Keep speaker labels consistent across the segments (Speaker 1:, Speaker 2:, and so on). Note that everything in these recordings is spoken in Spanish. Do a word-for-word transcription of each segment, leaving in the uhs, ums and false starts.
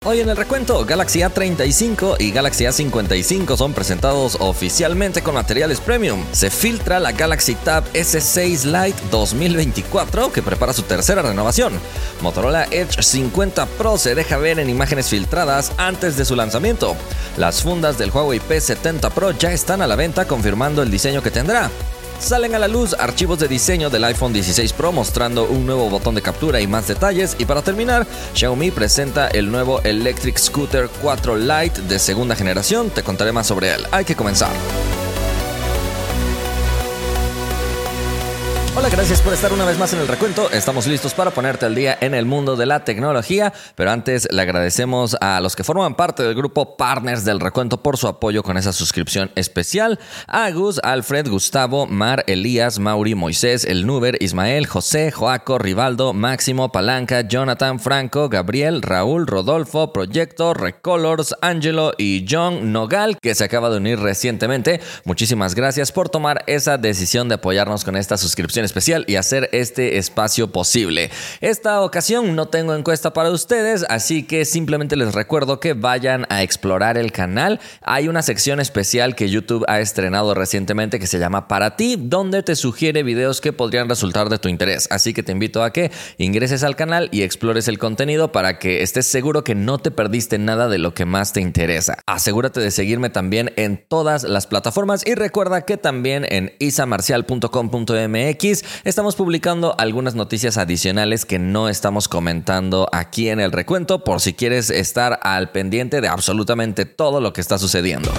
Speaker 1: Hoy en el recuento, Galaxy A treinta y cinco y Galaxy A cincuenta y cinco son presentados oficialmente con materiales premium. Se filtra la Galaxy Tab S seis Lite dos mil veinticuatro, que prepara su tercera renovación. Motorola Edge cincuenta Pro se deja ver en imágenes filtradas antes de su lanzamiento. Las fundas del Huawei P setenta Pro ya están a la venta, confirmando el diseño que tendrá. Salen a la luz archivos de diseño del iPhone dieciséis Pro mostrando un nuevo botón de captura y más detalles. Y para terminar, Xiaomi presenta el nuevo Electric Scooter cuatro Lite de segunda generación. Te contaré más sobre él. Hay que comenzar. Hola, gracias por estar una vez más en el recuento. Estamos listos para ponerte al día en el mundo de la tecnología, pero antes le agradecemos a los que forman parte del grupo Partners del Recuento por su apoyo con esa suscripción especial. A Gus, Alfred, Gustavo, Mar, Elías, Mauri, Moisés, El Nuber, Ismael, José, Joaco, Rivaldo, Máximo, Palanca, Jonathan, Franco, Gabriel, Raúl, Rodolfo, Proyecto, Recolors, Angelo y John Nogal, que se acaba de unir recientemente. Muchísimas gracias por tomar esa decisión de apoyarnos con esta suscripción especial y hacer este espacio posible. Esta ocasión no tengo encuesta para ustedes, así que simplemente les recuerdo que vayan a explorar el canal. Hay una sección especial que YouTube ha estrenado recientemente que se llama Para Ti, donde te sugiere videos que podrían resultar de tu interés. Así que te invito a que ingreses al canal y explores el contenido para que estés seguro que no te perdiste nada de lo que más te interesa. Asegúrate de seguirme también en todas las plataformas y recuerda que también en isamarcial punto com punto m x estamos publicando algunas noticias adicionales que no estamos comentando aquí en el recuento, por si quieres estar al pendiente de absolutamente todo lo que está sucediendo.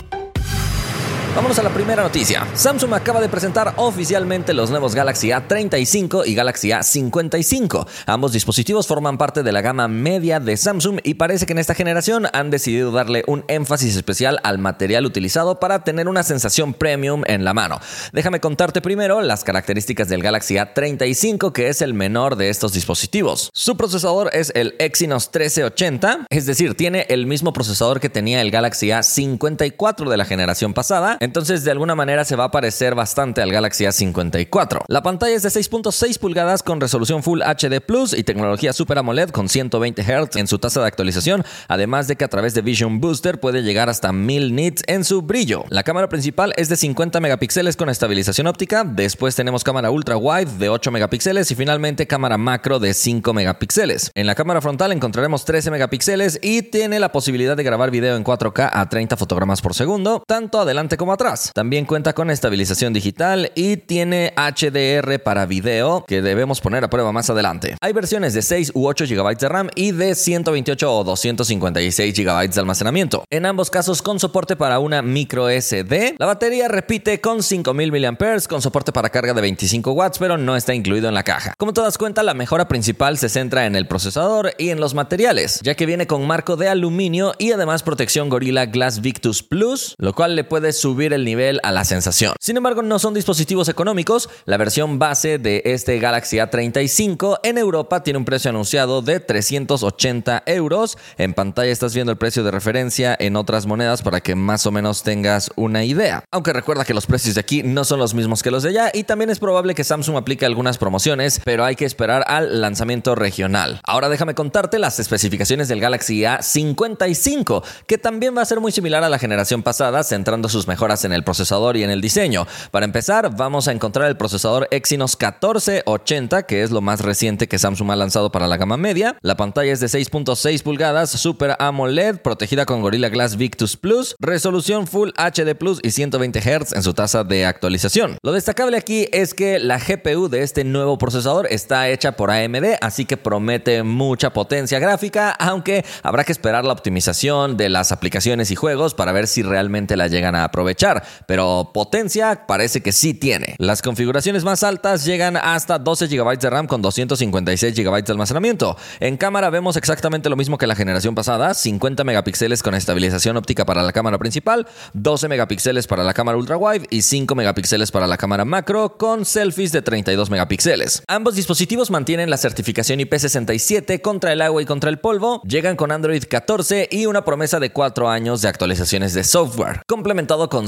Speaker 1: Vámonos a la primera noticia. Samsung acaba de presentar oficialmente los nuevos Galaxy A treinta y cinco y Galaxy A cincuenta y cinco. Ambos dispositivos forman parte de la gama media de Samsung y parece que en esta generación han decidido darle un énfasis especial al material utilizado para tener una sensación premium en la mano. Déjame contarte primero las características del Galaxy A treinta y cinco, que es el menor de estos dispositivos. Su procesador es el Exynos trece ochenta, es decir, tiene el mismo procesador que tenía el Galaxy A cincuenta y cuatro de la generación pasada. Entonces, de alguna manera se va a parecer bastante al Galaxy A cincuenta y cuatro. La pantalla es de seis punto seis pulgadas con resolución Full H D Plus y tecnología Super AMOLED con ciento veinte hertz en su tasa de actualización, además de que a través de Vision Booster puede llegar hasta mil nits en su brillo. La cámara principal es de cincuenta megapíxeles con estabilización óptica, después tenemos cámara ultra wide de ocho megapíxeles y finalmente cámara macro de cinco megapíxeles. En la cámara frontal encontraremos trece megapíxeles y tiene la posibilidad de grabar video en cuatro K a treinta fotogramas por segundo, tanto adelante como atrás. También cuenta con estabilización digital y tiene H D R para video, que debemos poner a prueba más adelante. Hay versiones de seis u ocho gigabytes de RAM y de ciento veintiocho o doscientos cincuenta y seis gigabytes de almacenamiento. En ambos casos con soporte para una micro S D. La batería repite con cinco mil miliamperios hora con soporte para carga de veinticinco watts, pero no está incluido en la caja. Como te das cuenta, la mejora principal se centra en el procesador y en los materiales, ya que viene con marco de aluminio y además protección Gorilla Glass Victus Plus, lo cual le puede subir el nivel a la sensación. Sin embargo, no son dispositivos económicos. La versión base de este Galaxy A treinta y cinco en Europa tiene un precio anunciado de trescientos ochenta euros. En pantalla estás viendo el precio de referencia en otras monedas para que más o menos tengas una idea. Aunque recuerda que los precios de aquí no son los mismos que los de allá y también es probable que Samsung aplique algunas promociones, pero hay que esperar al lanzamiento regional. Ahora déjame contarte las especificaciones del Galaxy A cincuenta y cinco, que también va a ser muy similar a la generación pasada, centrando sus mejoras en el procesador y en el diseño. Para empezar, vamos a encontrar el procesador Exynos catorce ochenta, que es lo más reciente que Samsung ha lanzado para la gama media. La pantalla es de seis punto seis pulgadas, Super AMOLED, protegida con Gorilla Glass Victus Plus, resolución Full H D Plus y ciento veinte hertz en su tasa de actualización. Lo destacable aquí es que la G P U de este nuevo procesador está hecha por A M D, así que promete mucha potencia gráfica, aunque habrá que esperar la optimización de las aplicaciones y juegos para ver si realmente la llegan a aprovechar, pero potencia parece que sí tiene. Las configuraciones más altas llegan hasta doce gigabytes de RAM con doscientos cincuenta y seis gigabytes de almacenamiento. En cámara vemos exactamente lo mismo que la generación pasada, cincuenta megapíxeles con estabilización óptica para la cámara principal, doce megapíxeles para la cámara ultra wide y cinco megapíxeles para la cámara macro con selfies de treinta y dos megapíxeles. Ambos dispositivos mantienen la certificación I P sesenta y siete contra el agua y contra el polvo, llegan con Android catorce y una promesa de cuatro años de actualizaciones de software, complementado con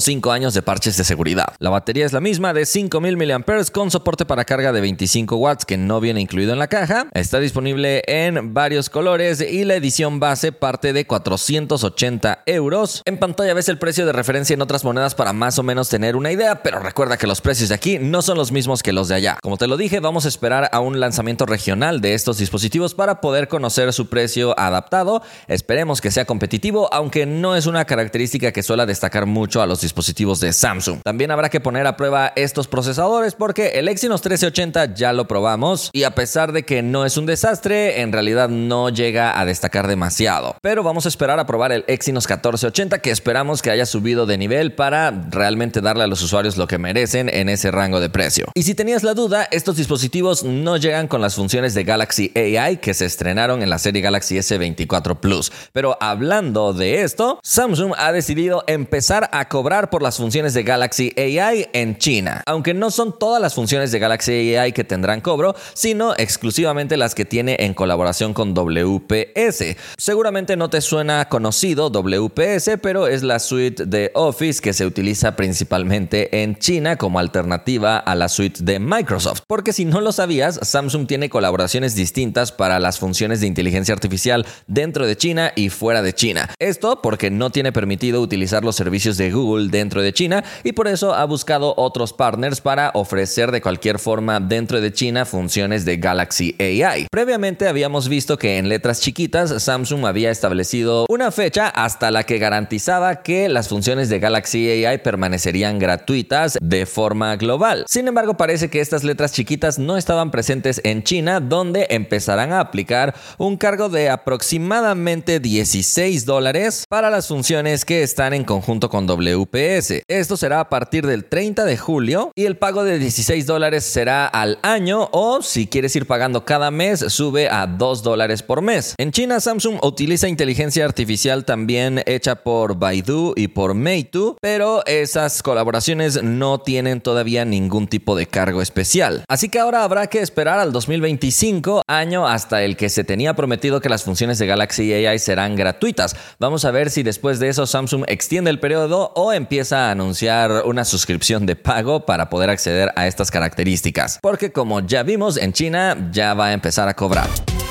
Speaker 1: con cinco años de parches de seguridad. La batería es la misma, de cinco mil miliamperios hora, con soporte para carga de veinticinco watts que no viene incluido en la caja. Está disponible en varios colores y la edición base parte de cuatrocientos ochenta euros. En pantalla ves el precio de referencia en otras monedas para más o menos tener una idea, pero recuerda que los precios de aquí no son los mismos que los de allá. Como te lo dije, vamos a esperar a un lanzamiento regional de estos dispositivos para poder conocer su precio adaptado. Esperemos que sea competitivo, aunque no es una característica que suele destacar mucho a los dispositivos de Samsung. También habrá que poner a prueba estos procesadores porque el Exynos trece ochenta ya lo probamos y a pesar de que no es un desastre, en realidad no llega a destacar demasiado. Pero vamos a esperar a probar el Exynos catorce ochenta, que esperamos que haya subido de nivel para realmente darle a los usuarios lo que merecen en ese rango de precio. Y si tenías la duda, estos dispositivos no llegan con las funciones de Galaxy A I que se estrenaron en la serie Galaxy S veinticuatro Plus. Pero hablando de esto, Samsung ha decidido empezar a cobrar por las funciones de Galaxy A I en China. Aunque no son todas las funciones de Galaxy A I que tendrán cobro, sino exclusivamente las que tiene en colaboración con W P S. Seguramente no te suena conocido W P S, pero es la suite de Office que se utiliza principalmente en China como alternativa a la suite de Microsoft. Porque si no lo sabías, Samsung tiene colaboraciones distintas para las funciones de inteligencia artificial dentro de China y fuera de China. Esto porque no tiene permitido utilizar los servicios de Google dentro de China y por eso ha buscado otros partners para ofrecer de cualquier forma dentro de China funciones de Galaxy A I. Previamente habíamos visto que en letras chiquitas Samsung había establecido una fecha hasta la que garantizaba que las funciones de Galaxy A I permanecerían gratuitas de forma global. Sin embargo, parece que estas letras chiquitas no estaban presentes en China, donde empezarán a aplicar un cargo de aproximadamente dieciséis dólares para las funciones que están en conjunto con W P S. Esto será a partir del treinta de julio y el pago de dieciséis dólares será al año, o si quieres ir pagando cada mes, sube a dos dólares por mes. En China, Samsung utiliza inteligencia artificial también hecha por Baidu y por Meitu, pero esas colaboraciones no tienen todavía ningún tipo de cargo especial. Así que ahora habrá que esperar al dos mil veinticinco, año hasta el que se tenía prometido que las funciones de Galaxy A I serán gratuitas. Vamos a ver si después de eso Samsung extiende el periodo o empieza a anunciar una suscripción de pago para poder acceder a estas características. Porque como ya vimos, en China ya va a empezar a cobrar.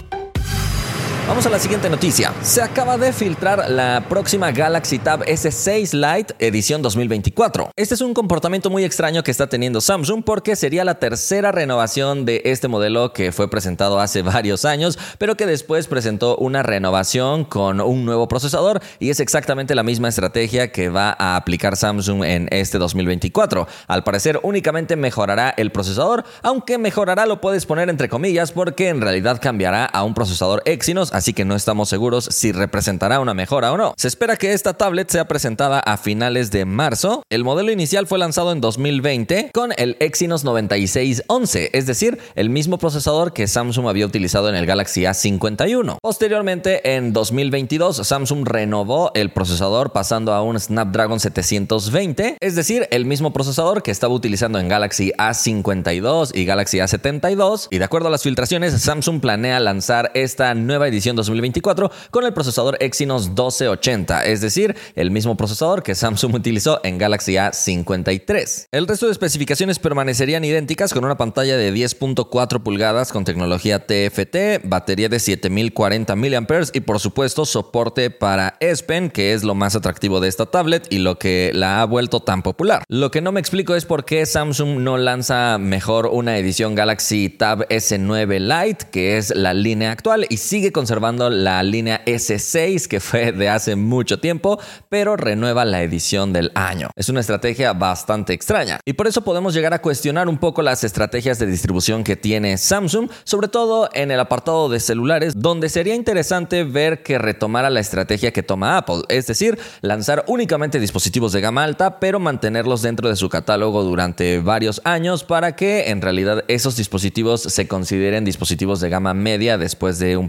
Speaker 1: Vamos a la siguiente noticia. Se acaba de filtrar la próxima Galaxy Tab S seis Lite edición dos mil veinticuatro. Este es un comportamiento muy extraño que está teniendo Samsung porque sería la tercera renovación de este modelo que fue presentado hace varios años, pero que después presentó una renovación con un nuevo procesador y es exactamente la misma estrategia que va a aplicar Samsung en este dos mil veinticuatro. Al parecer únicamente mejorará el procesador, aunque mejorará lo puedes poner entre comillas porque en realidad cambiará a un procesador Exynos, así que no estamos seguros si representará una mejora o no. Se espera que esta tablet sea presentada a finales de marzo. El modelo inicial fue lanzado en dos mil veinte con el Exynos noventa y seis once, es decir, el mismo procesador que Samsung había utilizado en el Galaxy A cincuenta y uno. Posteriormente, en dos mil veintidós, Samsung renovó el procesador pasando a un Snapdragon setecientos veinte, es decir, el mismo procesador que estaba utilizando en Galaxy A cincuenta y dos y Galaxy A setenta y dos. Y de acuerdo a las filtraciones, Samsung planea lanzar esta nueva edición dos mil veinticuatro con el procesador Exynos doce ochenta, es decir, el mismo procesador que Samsung utilizó en Galaxy A cincuenta y tres. El resto de especificaciones permanecerían idénticas con una pantalla de diez punto cuatro pulgadas con tecnología T F T, batería de siete mil cuarenta miliamperios hora y por supuesto soporte para S Pen, que es lo más atractivo de esta tablet y lo que la ha vuelto tan popular. Lo que no me explico es por qué Samsung no lanza mejor una edición Galaxy Tab S nueve Lite, que es la línea actual, y sigue conservando la línea S seis, que fue de hace mucho tiempo, pero renueva la edición del año. Es una estrategia bastante extraña y por eso podemos llegar a cuestionar un poco las estrategias de distribución que tiene Samsung, sobre todo en el apartado de celulares, donde sería interesante ver que retomara la estrategia que toma Apple, es decir, lanzar únicamente dispositivos de gama alta, pero mantenerlos dentro de su catálogo durante varios años para que en realidad esos dispositivos se consideren dispositivos de gama media después de un poco de tiempo.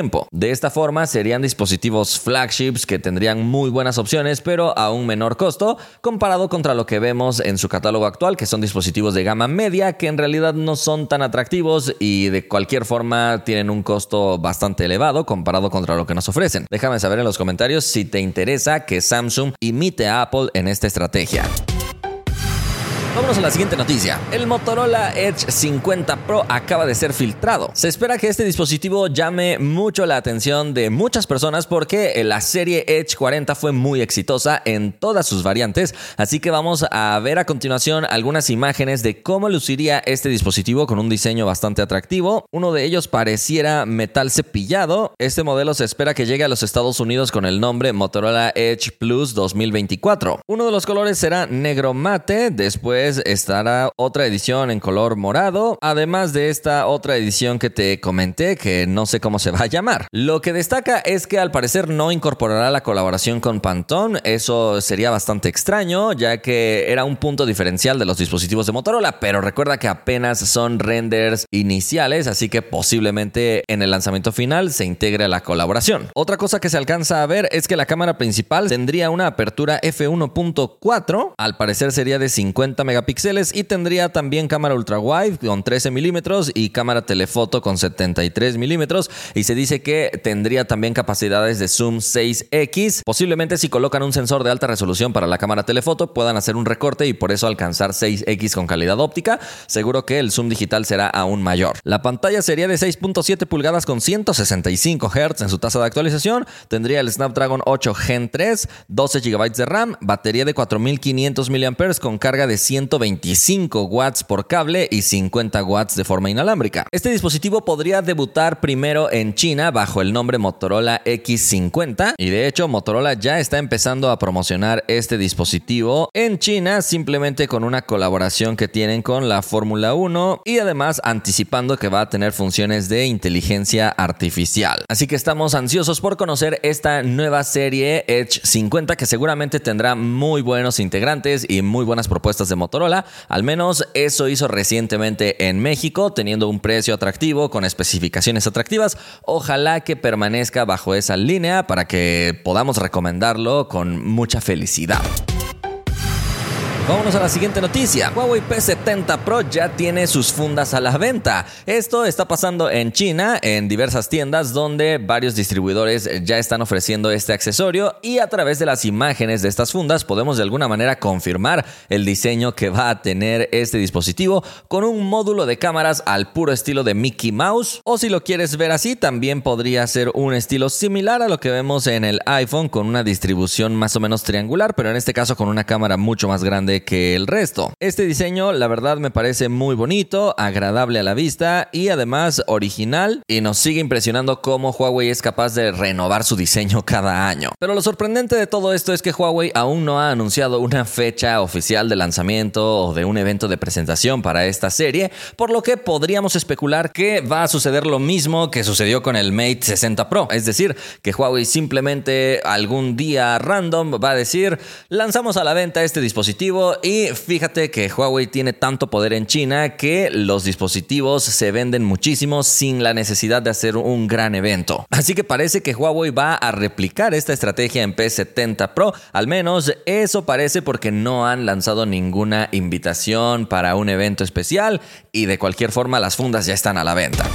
Speaker 1: tiempo. De esta forma serían dispositivos flagships que tendrían muy buenas opciones, pero a un menor costo comparado contra lo que vemos en su catálogo actual, que son dispositivos de gama media que en realidad no son tan atractivos y de cualquier forma tienen un costo bastante elevado comparado contra lo que nos ofrecen. Déjame saber en los comentarios si te interesa que Samsung imite a Apple en esta estrategia. Vámonos a la siguiente noticia. El Motorola Edge cincuenta Pro acaba de ser filtrado. Se espera que este dispositivo llame mucho la atención de muchas personas porque la serie Edge cuarenta fue muy exitosa en todas sus variantes, así que vamos a ver a continuación algunas imágenes de cómo luciría este dispositivo con un diseño bastante atractivo. Uno de ellos pareciera metal cepillado. Este modelo se espera que llegue a los Estados Unidos con el nombre Motorola Edge Plus dos mil veinticuatro. Uno de los colores será negro mate, después estará otra edición en color morado, además de esta otra edición que te comenté que no sé cómo se va a llamar. Lo que destaca es que al parecer no incorporará la colaboración con Pantone. Eso sería bastante extraño, ya que era un punto diferencial de los dispositivos de Motorola, pero recuerda que apenas son renders iniciales, así que posiblemente en el lanzamiento final se integre la colaboración. Otra cosa que se alcanza a ver es que la cámara principal tendría una apertura efe uno punto cuatro, al parecer sería de cincuenta megapíxeles y tendría también cámara ultra wide con trece milímetros y cámara telefoto con setenta y tres milímetros, y se dice que tendría también capacidades de zoom seis equis. Posiblemente si colocan un sensor de alta resolución para la cámara telefoto puedan hacer un recorte y por eso alcanzar seis equis con calidad óptica. Seguro que el zoom digital será aún mayor. La pantalla sería de seis punto siete pulgadas con ciento sesenta y cinco hertz en su tasa de actualización. Tendría el Snapdragon ocho Gen tres, doce gigabytes de RAM, batería de cuatro mil quinientos miliamperios hora con carga de ciento veinticinco watts por cable y cincuenta watts de forma inalámbrica. Este dispositivo podría debutar primero en China bajo el nombre Motorola equis cincuenta, y de hecho Motorola ya está empezando a promocionar este dispositivo en China simplemente con una colaboración que tienen con la Fórmula uno y además anticipando que va a tener funciones de inteligencia artificial. Así que estamos ansiosos por conocer esta nueva serie Edge cincuenta, que seguramente tendrá muy buenos integrantes y muy buenas propuestas de Motorola. Al menos eso hizo recientemente en México, teniendo un precio atractivo con especificaciones atractivas. Ojalá que permanezca bajo esa línea para que podamos recomendarlo con mucha felicidad. Vámonos a la siguiente noticia. Huawei P setenta Pro ya tiene sus fundas a la venta. Esto está pasando en China, en diversas tiendas donde varios distribuidores ya están ofreciendo este accesorio, y a través de las imágenes de estas fundas podemos de alguna manera confirmar el diseño que va a tener este dispositivo, con un módulo de cámaras al puro estilo de Mickey Mouse, o si lo quieres ver así, también podría ser un estilo similar a lo que vemos en el iPhone, con una distribución más o menos triangular, pero en este caso con una cámara mucho más grande que el resto. Este diseño la verdad me parece muy bonito, agradable a la vista y además original, y nos sigue impresionando cómo Huawei es capaz de renovar su diseño cada año. Pero lo sorprendente de todo esto es que Huawei aún no ha anunciado una fecha oficial de lanzamiento o de un evento de presentación para esta serie, por lo que podríamos especular que va a suceder lo mismo que sucedió con el Mate sesenta Pro, es decir, que Huawei simplemente algún día random va a decir: lanzamos a la venta este dispositivo. Y fíjate que Huawei tiene tanto poder en China que los dispositivos se venden muchísimo sin la necesidad de hacer un gran evento. Así que parece que Huawei va a replicar esta estrategia en P setenta Pro. Al menos eso parece, porque no han lanzado ninguna invitación para un evento especial y de cualquier forma las fundas ya están a la venta.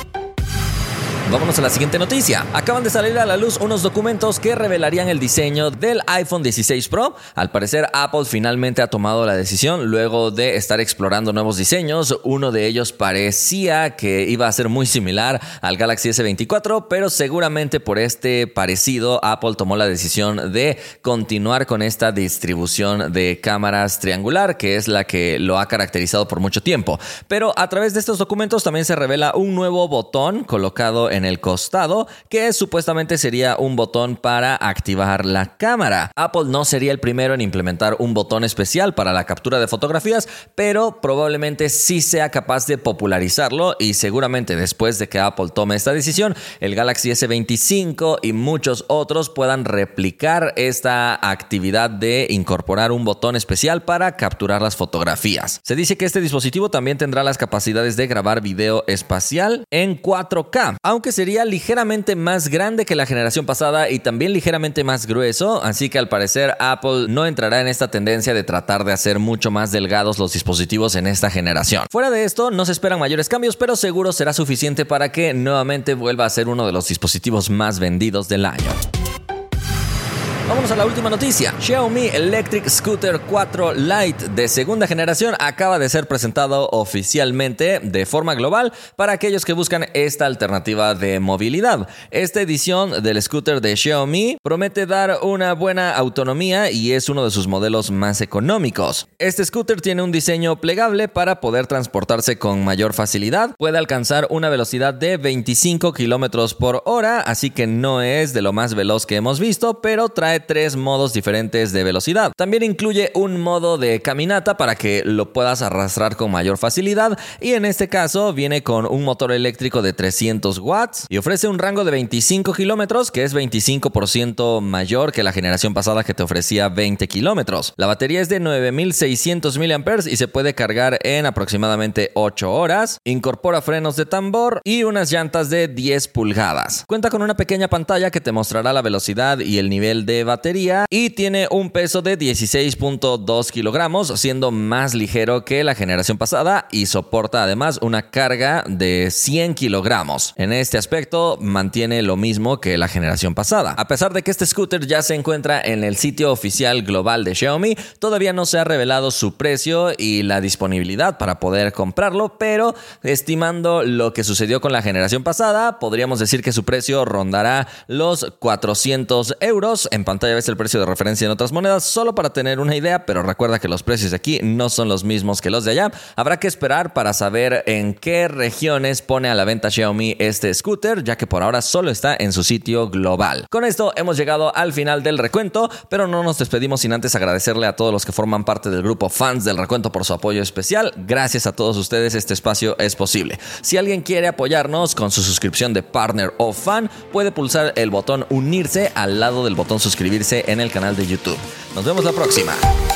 Speaker 1: Vámonos a la siguiente noticia. Acaban de salir a la luz unos documentos que revelarían el diseño del iPhone dieciséis Pro. Al parecer, Apple finalmente ha tomado la decisión luego de estar explorando nuevos diseños. Uno de ellos parecía que iba a ser muy similar al Galaxy ese veinticuatro, pero seguramente por este parecido, Apple tomó la decisión de continuar con esta distribución de cámaras triangular, que es la que lo ha caracterizado por mucho tiempo. Pero a través de estos documentos también se revela un nuevo botón colocado en el costado, que supuestamente sería un botón para activar la cámara. Apple no sería el primero en implementar un botón especial para la captura de fotografías, pero probablemente sí sea capaz de popularizarlo, y seguramente después de que Apple tome esta decisión, el Galaxy ese veinticinco y muchos otros puedan replicar esta actividad de incorporar un botón especial para capturar las fotografías. Se dice que este dispositivo también tendrá las capacidades de grabar video espacial en cuatro K, aunque aunque sería ligeramente más grande que la generación pasada y también ligeramente más grueso, así que al parecer Apple no entrará en esta tendencia de tratar de hacer mucho más delgados los dispositivos en esta generación. Fuera de esto, no se esperan mayores cambios, pero seguro será suficiente para que nuevamente vuelva a ser uno de los dispositivos más vendidos del año. Vámonos a la última noticia. Xiaomi Electric Scooter cuatro Lite de segunda generación acaba de ser presentado oficialmente de forma global para aquellos que buscan esta alternativa de movilidad. Esta edición del scooter de Xiaomi promete dar una buena autonomía y es uno de sus modelos más económicos. Este scooter tiene un diseño plegable para poder transportarse con mayor facilidad. Puede alcanzar una velocidad de veinticinco kilómetros por hora, así que no es de lo más veloz que hemos visto, pero trae tres modos diferentes de velocidad. También incluye un modo de caminata para que lo puedas arrastrar con mayor facilidad y en este caso viene con un motor eléctrico de trescientos watts y ofrece un rango de veinticinco kilómetros, que es veinticinco por ciento mayor que la generación pasada que te ofrecía veinte kilómetros. La batería es de nueve mil seiscientos miliamperios hora y se puede cargar en aproximadamente ocho horas. Incorpora frenos de tambor y unas llantas de diez pulgadas. Cuenta con una pequeña pantalla que te mostrará la velocidad y el nivel de batería y tiene un peso de dieciséis punto dos kilogramos, siendo más ligero que la generación pasada y soporta además una carga de cien kilogramos. En este aspecto mantiene lo mismo que la generación pasada. A pesar de que este scooter ya se encuentra en el sitio oficial global de Xiaomi, todavía no se ha revelado su precio y la disponibilidad para poder comprarlo, pero estimando lo que sucedió con la generación pasada, podríamos decir que su precio rondará los cuatrocientos euros. En pantalla ves el precio de referencia en otras monedas, solo para tener una idea, pero recuerda que los precios de aquí no son los mismos que los de allá. Habrá que esperar para saber en qué regiones pone a la venta Xiaomi este scooter, ya que por ahora solo está en su sitio global. Con esto hemos llegado al final del recuento, pero no nos despedimos sin antes agradecerle a todos los que forman parte del grupo Fans del Recuento por su apoyo especial. Gracias a todos ustedes este espacio es posible. Si alguien quiere apoyarnos con su suscripción de Partner o Fan, puede pulsar el botón unirse al lado del botón suscribirse en el canal de YouTube. Nos vemos la próxima.